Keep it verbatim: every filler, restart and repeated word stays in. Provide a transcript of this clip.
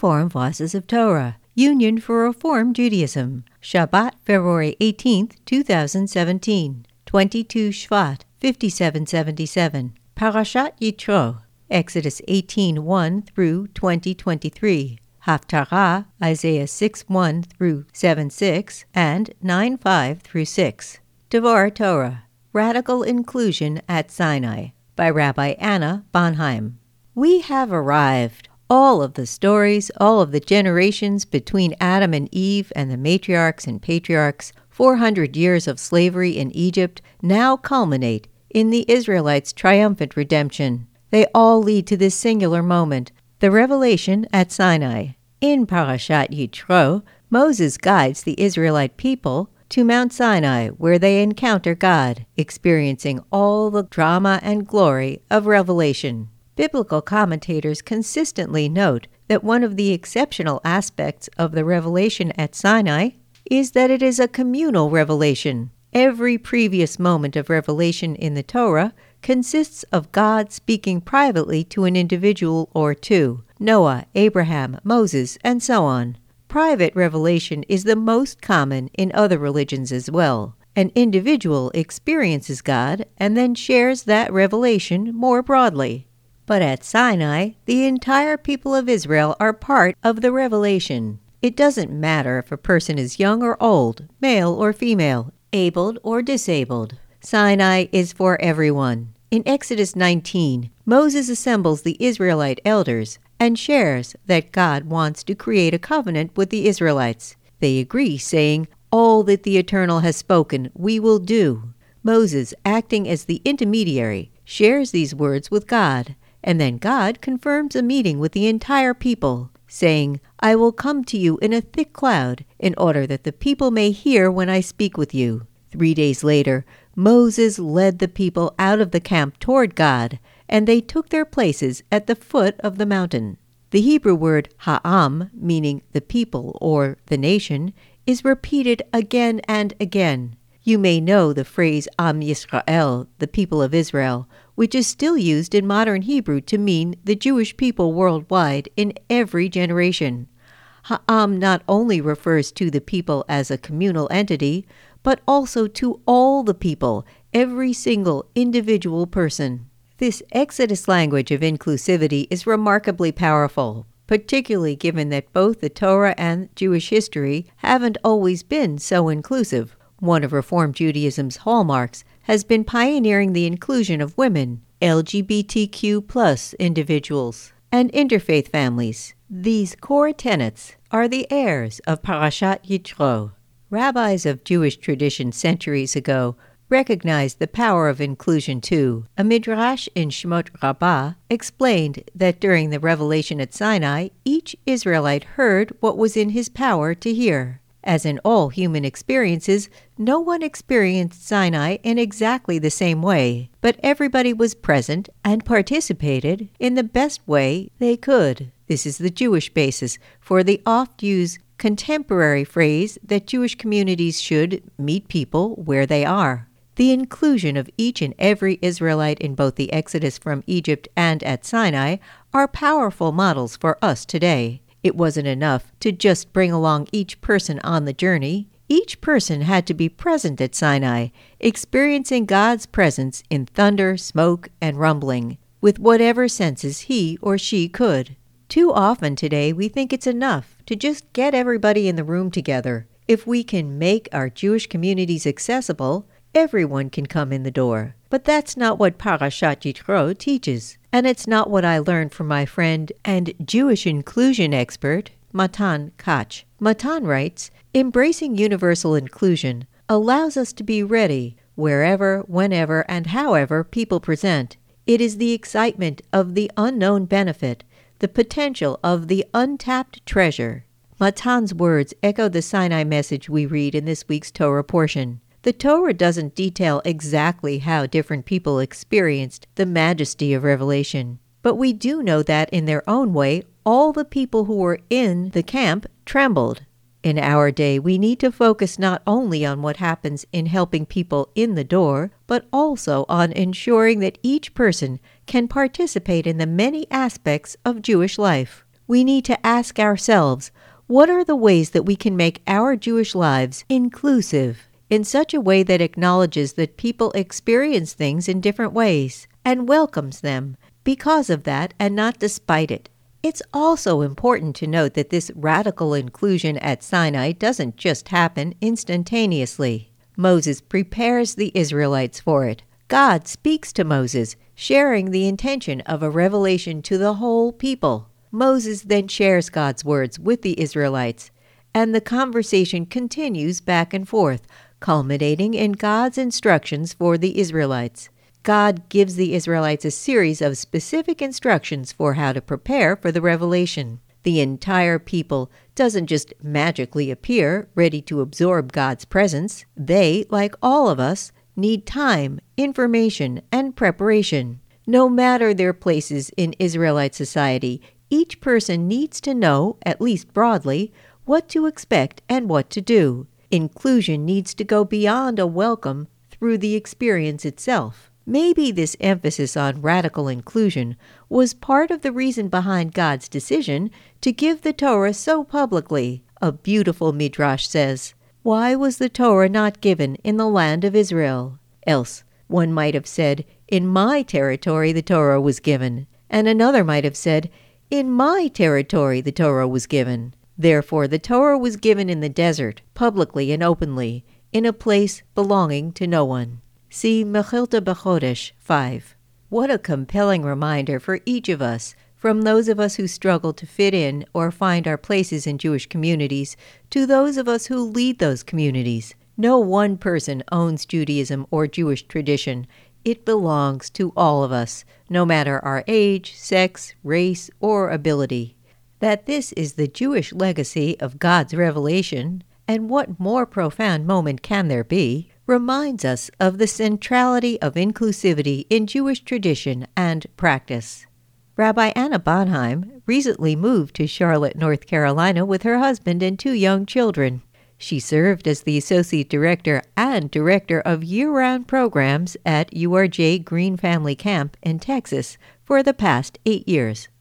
Reform Voices of Torah, Union for Reform Judaism, Shabbat, February eighteenth, two thousand seventeen, twenty-two Shvat, fifty-seven seventy-seven, Parashat Yitro, Exodus eighteen one through twenty twenty-three, Haftarah, Isaiah six one through seven six, and nine five through six. Devar Torah, Radical Inclusion at Sinai, by Rabbi Anna Bonheim. We have arrived. All of the stories, all of the generations between Adam and Eve and the matriarchs and patriarchs, four hundred years of slavery in Egypt, now culminate in the Israelites' triumphant redemption. They all lead to this singular moment, the revelation at Sinai. In Parashat Yitro, Moses guides the Israelite people to Mount Sinai, where they encounter God, experiencing all the drama and glory of revelation. Biblical commentators consistently note that one of the exceptional aspects of the revelation at Sinai is that it is a communal revelation. Every previous moment of revelation in the Torah consists of God speaking privately to an individual or two, Noah, Abraham, Moses, and so on. Private revelation is the most common in other religions as well. An individual experiences God and then shares that revelation more broadly. But at Sinai, the entire people of Israel are part of the revelation. It doesn't matter if a person is young or old, male or female, abled or disabled. Sinai is for everyone. In Exodus nineteen, Moses assembles the Israelite elders and shares that God wants to create a covenant with the Israelites. They agree, saying, "All that the Eternal has spoken, we will do." Moses, acting as the intermediary, shares these words with God. And then God confirms a meeting with the entire people, saying, "I will come to you in a thick cloud, in order that the people may hear when I speak with you." Three days later, Moses led the people out of the camp toward God, and they took their places at the foot of the mountain. The Hebrew word ha'am, meaning the people or the nation, is repeated again and again. You may know the phrase Am Yisrael, the people of Israel, which is still used in modern Hebrew to mean the Jewish people worldwide in every generation. Ha'am not only refers to the people as a communal entity, but also to all the people, every single individual person. This Exodus language of inclusivity is remarkably powerful, particularly given that both the Torah and Jewish history haven't always been so inclusive. One of Reform Judaism's hallmarks has been pioneering the inclusion of women, L G B T Q plus individuals, and interfaith families. These core tenets are the heirs of Parashat Yitro. Rabbis of Jewish tradition centuries ago recognized the power of inclusion too. A midrash in Shemot Rabbah explained that during the revelation at Sinai, each Israelite heard what was in his power to hear. As in all human experiences, no one experienced Sinai in exactly the same way, but everybody was present and participated in the best way they could. This is the Jewish basis for the oft-used contemporary phrase that Jewish communities should meet people where they are. The inclusion of each and every Israelite in both the Exodus from Egypt and at Sinai are powerful models for us today. It wasn't enough to just bring along each person on the journey. Each person had to be present at Sinai, experiencing God's presence in thunder, smoke, and rumbling, with whatever senses he or she could. Too often today we think it's enough to just get everybody in the room together. If we can make our Jewish communities accessible, everyone can come in the door. But that's not what Parashat Yitro teaches. And it's not what I learned from my friend and Jewish inclusion expert, Matan Koch. Matan writes, "Embracing universal inclusion allows us to be ready wherever, whenever, and however people present. It is the excitement of the unknown benefit, the potential of the untapped treasure." Matan's words echo the Sinai message we read in this week's Torah portion. The Torah doesn't detail exactly how different people experienced the majesty of revelation, but we do know that in their own way, all the people who were in the camp trembled. In our day, we need to focus not only on what happens in helping people in the door, but also on ensuring that each person can participate in the many aspects of Jewish life. We need to ask ourselves, what are the ways that we can make our Jewish lives inclusive in such a way that acknowledges that people experience things in different ways and welcomes them because of that and not despite it? It's also important to note that this radical inclusion at Sinai doesn't just happen instantaneously. Moses prepares the Israelites for it. God speaks to Moses, sharing the intention of a revelation to the whole people. Moses then shares God's words with the Israelites, and the conversation continues back and forth, culminating in God's instructions for the Israelites. God gives the Israelites a series of specific instructions for how to prepare for the revelation. The entire people doesn't just magically appear, ready to absorb God's presence. They, like all of us, need time, information, and preparation. No matter their places in Israelite society, each person needs to know, at least broadly, what to expect and what to do. Inclusion needs to go beyond a welcome through the experience itself. Maybe this emphasis on radical inclusion was part of the reason behind God's decision to give the Torah so publicly. A beautiful midrash says, "Why was the Torah not given in the land of Israel?" Else, one might have said, "In my territory the Torah was given," and another might have said, "In my territory the Torah was given." Therefore the Torah was given in the desert, publicly and openly, in a place belonging to no one. See Mechilta B'Chodesh five. What a compelling reminder for each of us, from those of us who struggle to fit in or find our places in Jewish communities, to those of us who lead those communities. No one person owns Judaism or Jewish tradition. It belongs to all of us, no matter our age, sex, race, or ability. That this is the Jewish legacy of God's revelation, and what more profound moment can there be, reminds us of the centrality of inclusivity in Jewish tradition and practice. Rabbi Anna Bonheim recently moved to Charlotte, North Carolina with her husband and two young children. She served as the Associate Director and Director of Year-Round Programs at U R J Green Family Camp in Texas for the past eight years.